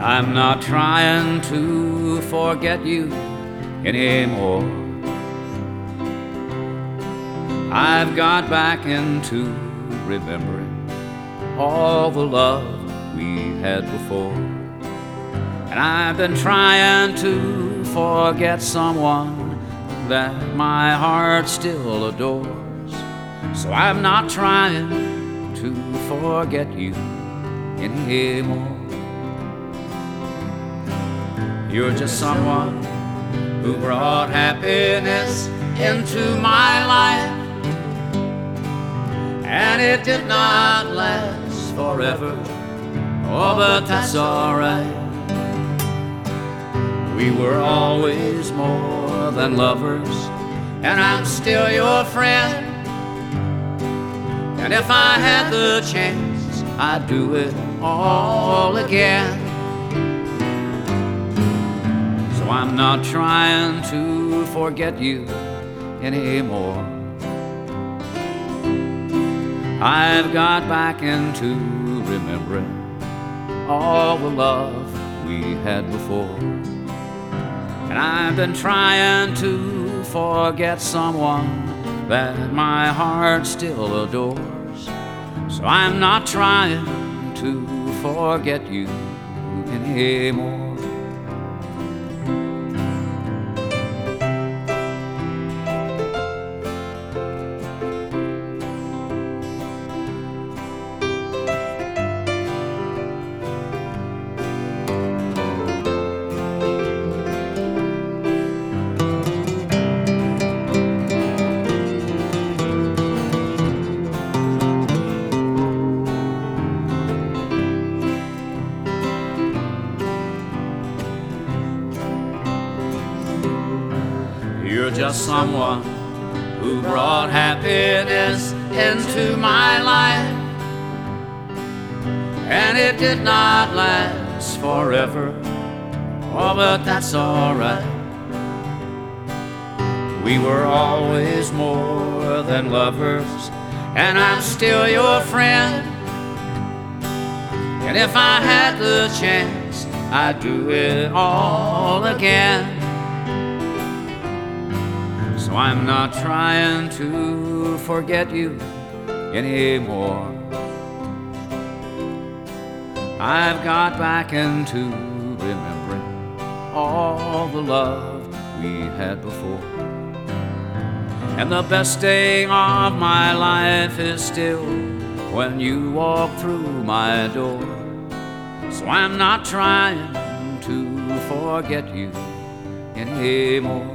I'm not trying to forget you anymore. I've got back into remembering all the love we had before. And I've been trying to forget someone that my heart still adores. So I'm not trying to forget you anymore. You're just someone who brought happiness into my life, and it did not last forever. Oh, but that's alright. We were always more than lovers, and I'm still your friend. And if I had the chance, I'd do it all again. So I'm not trying to forget you anymore. I've got back into remembering all the love we had before. And I've been trying to forget someone that my heart still adores. So I'm not trying to forget you anymore. You're just someone who brought happiness into my life, and it did not last forever. Oh, but that's alright. We were always more than lovers, and I'm still your friend. And if I had the chance, I'd do it all again. So I'm not trying to forget you anymore. I've got back into remembering all the love we had before. And the best day of my life is still when you walk through my door. So I'm not trying to forget you anymore.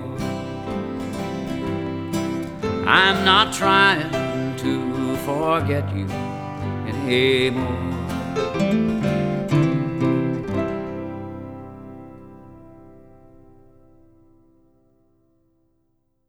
I'm not trying to forget you anymore.